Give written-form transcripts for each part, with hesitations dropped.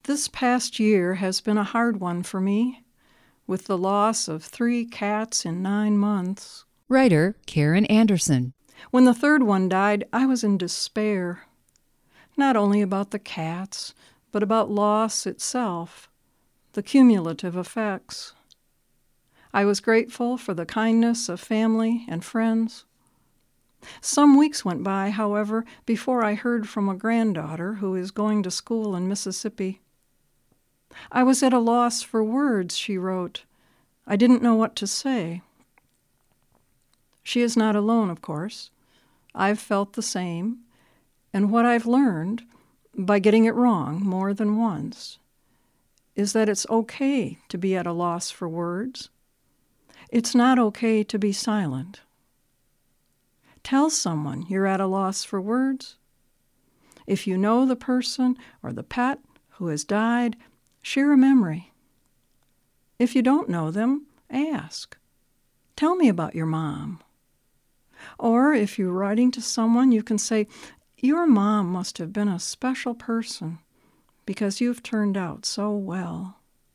This past year has been a hard one for me, with the loss of 3 cats in 9 months. Writer Karen Anderson. When the third one died, I was in despair, not only about the cats, but about loss itself, the cumulative effects. I was grateful for the kindness of family and friends. Some weeks went by, however, before I heard from a granddaughter who is going to school in Mississippi. I was at a loss for words, she wrote. I didn't know what to say. She is not alone, of course. I've felt the same, and what I've learned, by getting it wrong more than once, is that it's okay to be at a loss for words. It's not okay to be silent. Tell someone you're at a loss for words. If you know the person or the pet who has died, share a memory. If you don't know them, ask. Tell me about your mom. Or if you're writing to someone, you can say, your mom must have been a special person because you've turned out so well.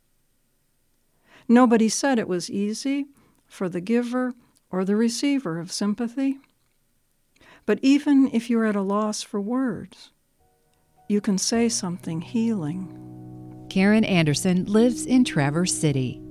Nobody said it was easy for the giver or the receiver of sympathy. But even if you're at a loss for words, you can say something healing. Karen Anderson lives in Traverse City.